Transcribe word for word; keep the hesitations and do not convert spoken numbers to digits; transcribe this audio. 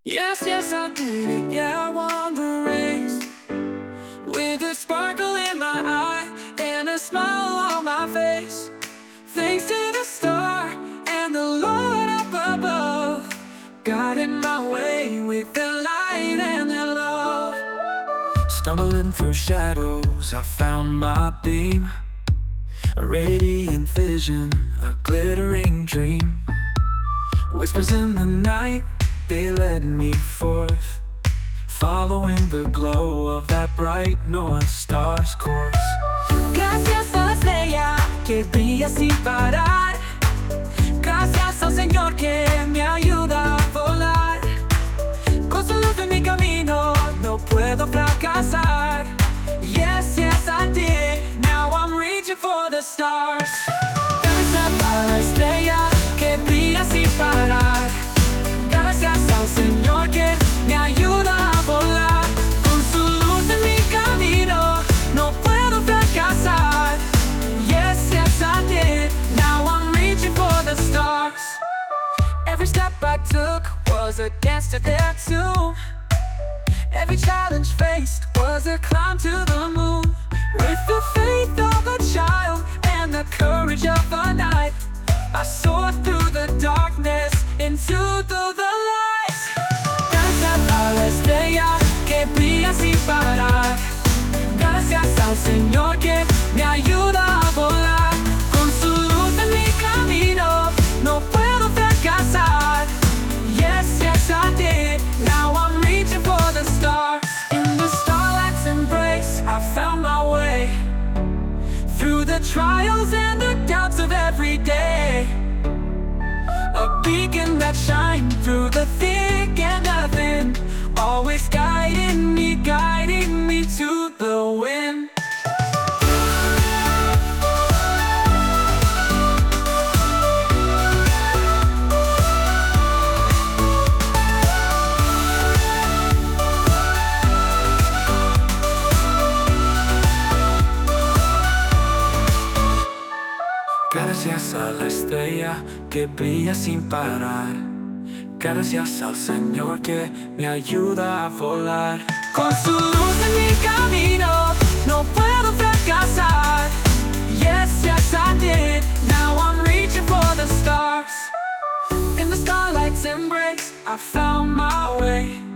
Yes, yes, I did it. Yeah, I won the race. With a sparkle in my eye and a smile on my face. Thanks to the star and the Lord up above, guiding my way with the light and the love. Stumbling through shadows, I found my beam. A radiant vision, a glittering dream. Whispers in the night, they led me forth, following the glow of that bright North Star's course. Gracias a la estrella que brilla sin parar. Gracias al Señor que me ayuda a volar. Con su luz en mi camino no puedo fracasar. Yes, yes, I did. Now I'm reaching for the stars. Gracias a la estrella que brilla sin parar. Gracias al Señor que me ayuda a volar. Con su luz en mi camino no puedo fracasar. Yes, yes, I did. Now I'm reaching for the stars. Every step I took was a dance to their tune. Every challenge faced was a climb to the moon. With the faith of a child and the courage of a knight, I soar through the darkness into the, the light. Gracias a la estrella que brilla sin parar. Gracias al Señor que me ayuda a volar. Con su luz en mi camino no puedo fracasar. Yes, yes, I did. Now I'm reaching for the stars. In the starlight's embrace, I found my way through the trials and the doubts of every day. A beacon that shined through the thick and the thin, always guiding me, guiding me to the wind. Gracias a la estrella que brilla sin parar. Gracias al Señor que me ayuda a volar. Con su luz en mi camino no puedo fracasar. Yes, yes, I did. Now I'm reaching for the stars. In the starlight's embrace, I found my way